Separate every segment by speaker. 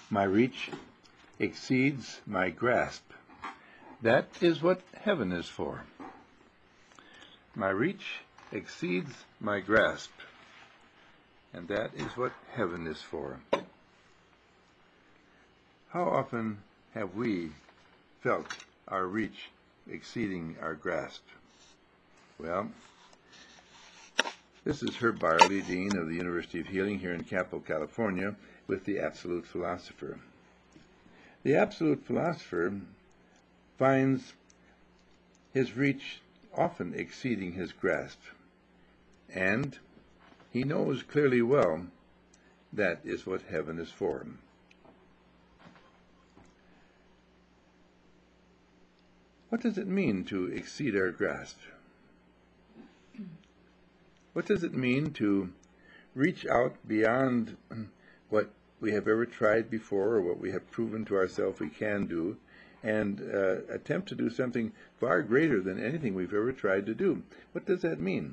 Speaker 1: My reach exceeds my grasp. That is what heaven is for. My reach exceeds my grasp. And that is what heaven is for. How often have we felt our reach exceeding our grasp? Well, this is Herb Barley, Dean of the University of Healing here in Capitol, California, with the Absolute Philosopher. The Absolute Philosopher finds his reach often exceeding his grasp, and he knows clearly well that is what heaven is for. What does it mean to exceed our grasp? What does it mean to reach out beyond what we have ever tried before or what we have proven to ourselves we can do, and attempt to do something far greater than anything we've ever tried to do? What does that mean?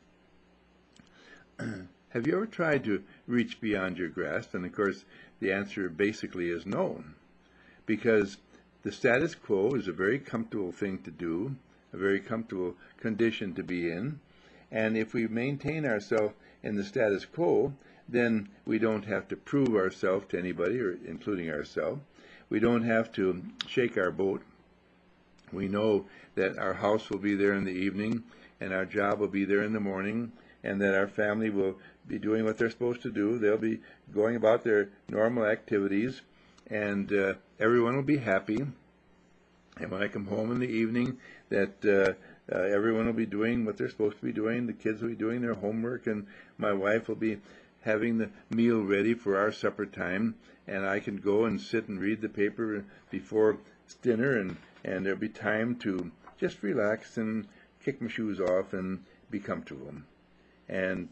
Speaker 1: Have you ever tried to reach beyond your grasp? And of course, the answer basically is no, because the status quo is a very comfortable thing to do, a very comfortable condition to be in, and if we maintain ourselves in the status quo, then we don't have to prove ourselves to anybody, or including ourselves. We don't have to shake our boat. We know that our house will be there in the evening, and our job will be there in the morning, and that our family will be doing what they're supposed to do. They'll be going about their normal activities, and everyone will be happy. And when I come home in the evening, that everyone will be doing what they're supposed to be doing. The kids will be doing their homework, and my wife will be having the meal ready for our supper time, and I can go and sit and read the paper before dinner, and there'll be time to just relax and kick my shoes off and be comfortable. And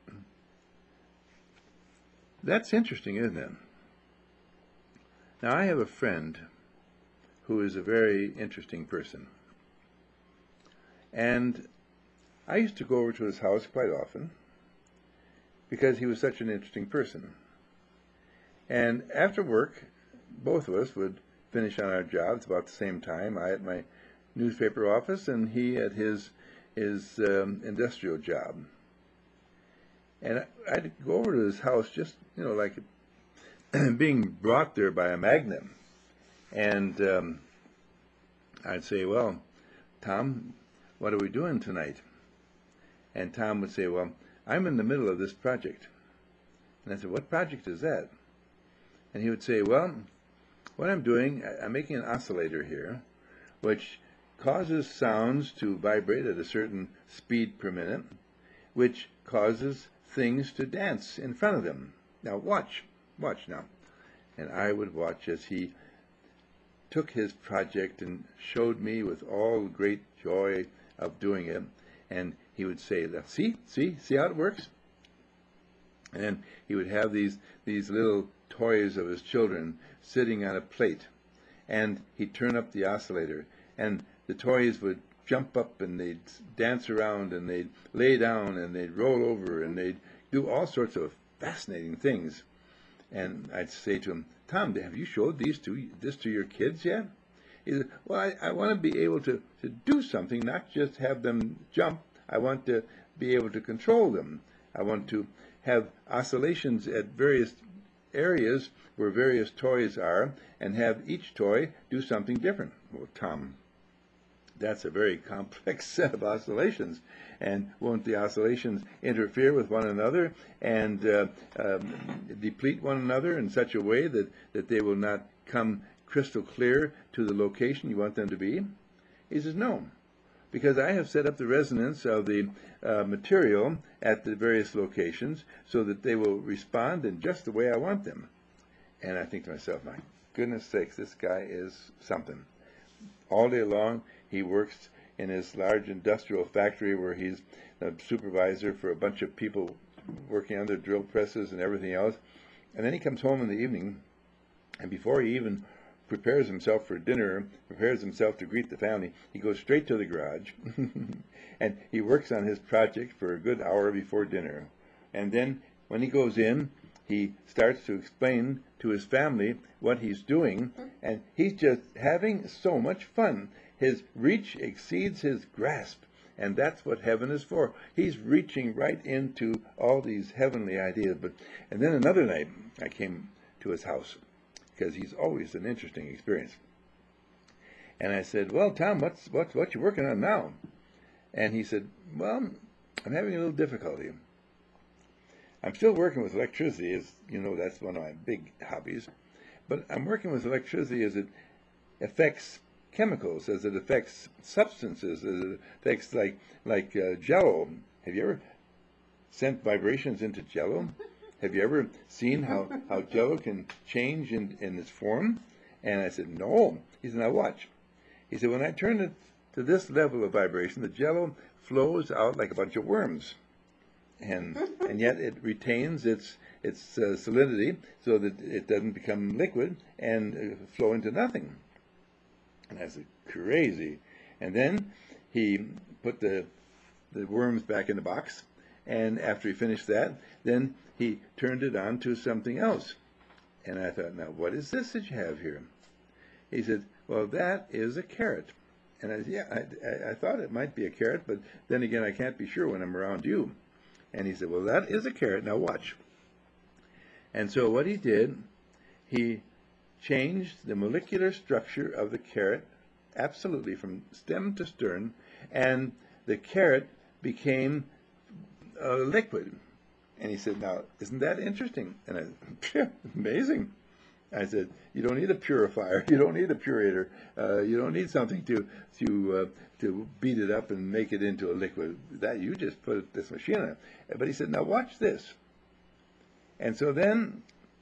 Speaker 1: that's interesting, isn't it? Now, I have a friend who is a very interesting person. And I used to go over to his house quite often because he was such an interesting person. And after work, both of us would finish on our jobs about the same time. I at my newspaper office and he at his industrial job. And I'd go over to his house just, like being brought there by a magnet. And I'd say, well, Tom, what are we doing tonight? And Tom would say, well, I'm in the middle of this project. And I said, what project is that? And he would say, well, what I'm doing, I'm making an oscillator here, which causes sounds to vibrate at a certain speed per minute, which causes things to dance in front of them. Now watch now. And I would watch as he took his project and showed me with all great joy of doing it. And he would say, see how it works? And he would have these little toys of his children sitting on a plate. And he'd turn up the oscillator. And the toys would jump up and they'd dance around and they'd lay down and they'd roll over and they'd do all sorts of fascinating things. And I'd say to him, Tom, have you showed this to your kids yet? He said, well, I want to be able to do something, not just have them jump. I want to be able to control them. I want to have oscillations at various areas where various toys are and have each toy do something different. Well, Tom, that's a very complex set of oscillations. And won't the oscillations interfere with one another and deplete one another in such a way that they will not come crystal clear to the location you want them to be? He says, no, because I have set up the resonance of the material at the various locations so that they will respond in just the way I want them. And I think to myself, my goodness sakes, this guy is something. All day long, he works in his large industrial factory where he's a supervisor for a bunch of people working on their drill presses and everything else. And then he comes home in the evening, and before he even prepares himself for dinner, prepares himself to greet the family, he goes straight to the garage, and he works on his project for a good hour before dinner. And then when he goes in, he starts to explain to his family what he's doing, and he's just having so much fun. His reach exceeds his grasp, and that's what heaven is for. He's reaching right into all these heavenly ideas. And then another night, I came to his house, because he's always an interesting experience. And I said, "Well, Tom, what you working on now?" And he said, "Well, I'm having a little difficulty. I'm still working with electricity, as you know, that's one of my big hobbies. But I'm working with electricity as it affects chemicals, as it affects substances, as it affects like Jello. Have you ever sent vibrations into Jello? Have you ever seen how Jello can change in its form?" And I said, "No." He said, "Now watch." He said, "When I turn it to this level of vibration, the Jello flows out like a bunch of worms. And yet it retains its solidity so that it doesn't become liquid and flow into nothing." And I said, "Crazy." And then he put the worms back in the box, and after he finished that, then he turned it on to something else. And I thought, "Now, what is this that you have here?" He said, "Well, that is a carrot." And I said, "Yeah, I thought it might be a carrot, but then again, I can't be sure when I'm around you." And he said, "Well, that is a carrot. Now watch." And so what he did, he changed the molecular structure of the carrot absolutely from stem to stern, and the carrot became liquid. And he said, "Now, isn't that interesting?" And I said, "Amazing." I said, "You don't need a purifier. You don't need a purator. You don't need something to beat it up and make it into a liquid. That you just put this machine on it." But he said, "Now watch this." And so then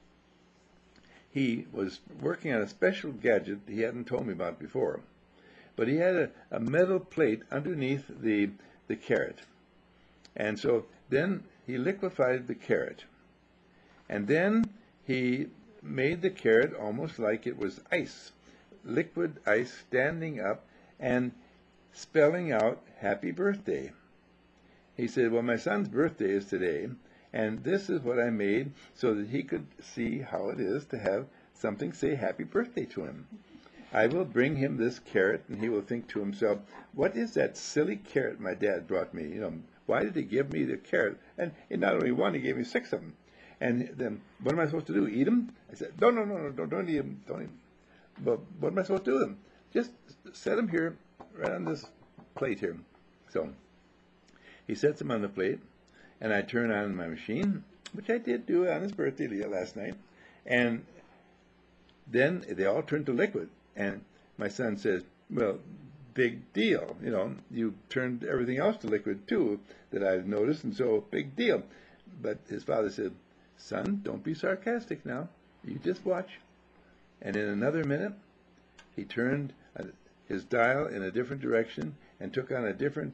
Speaker 1: he was working on a special gadget he hadn't told me about before. But he had a metal plate underneath the carrot. And so then he liquefied the carrot. And then he made the carrot almost like it was ice, liquid ice standing up and spelling out "Happy Birthday." He said, "Well, my son's birthday is today, and this is what I made so that he could see how it is to have something say happy birthday to him. I will bring him this carrot, and he will think to himself, 'What is that silly carrot my dad brought me? Why did he give me the carrot?' And not only one, he gave me 6 of them. And then, what am I supposed to do? Eat them?" I said, No, don't eat them. Don't eat them. But what am I supposed to do with them? Just set them here, right on this plate here." So he sets them on the plate, and I turn on my machine, which I did do on his birthday last night, and then they all turn to liquid. And my son says, "Well, big deal. You turned everything else to liquid too that I've noticed, and so big deal." But his father said, "Son, don't be sarcastic now. You just watch." And in another minute, he turned his dial in a different direction and took on a different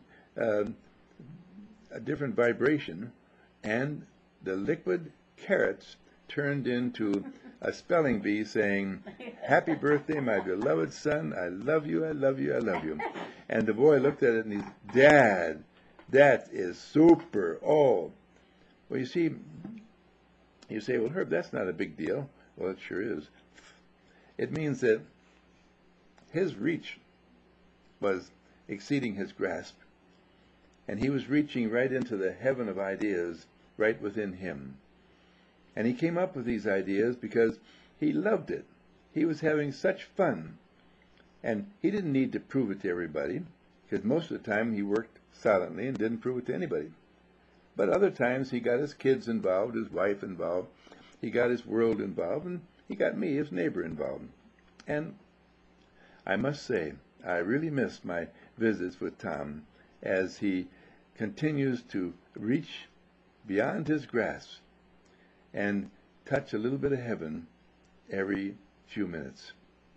Speaker 1: vibration, and the liquid carrots turned into a spelling bee saying, "Happy birthday, my beloved son. I love you, I love you, I love you." And the boy looked at it and he said, "Dad, that is super." Oh, well, you see, you say, "Well, Herb, that's not a big deal." Well, it sure is. It means that his reach was exceeding his grasp, and he was reaching right into the heaven of ideas right within him. And he came up with these ideas because he loved it. He was having such fun. And he didn't need to prove it to everybody, because most of the time he worked silently and didn't prove it to anybody. But other times he got his kids involved, his wife involved, he got his world involved, and he got me, his neighbor, involved. And I must say, I really miss my visits with Tom as he continues to reach beyond his grasp and touch a little bit of heaven every few minutes.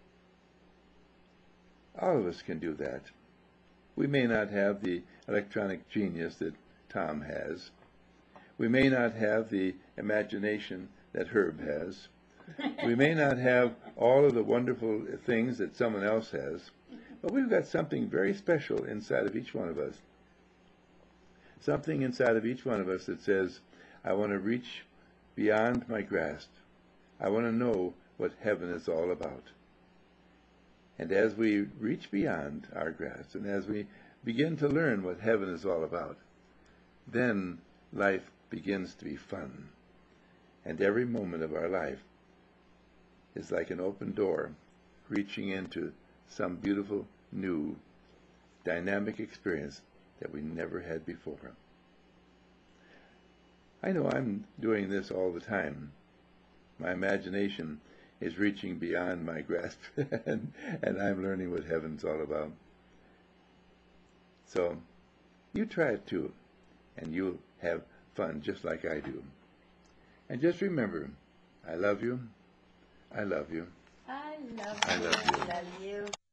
Speaker 1: All of us can do that. We may not have the electronic genius that Tom has. We may not have the imagination that Herb has. We may not have all of the wonderful things that someone else has, but we've got something very special inside of each one of us. Something inside of each one of us that says, "I want to reach beyond my grasp. I want to know what heaven is all about. And as we reach beyond our grasp, and as we begin to learn what heaven is all about, then life begins to be fun. And every moment of our life is like an open door reaching into some beautiful, new, dynamic experience that we never had before. I know I'm doing this all the time. My imagination is reaching beyond my grasp, and I'm learning what heaven's all about. So, you try it too, and you'll have fun just like I do. And just remember, I love you. I love you.
Speaker 2: I love
Speaker 1: I
Speaker 2: you.
Speaker 1: love you.
Speaker 2: I love you.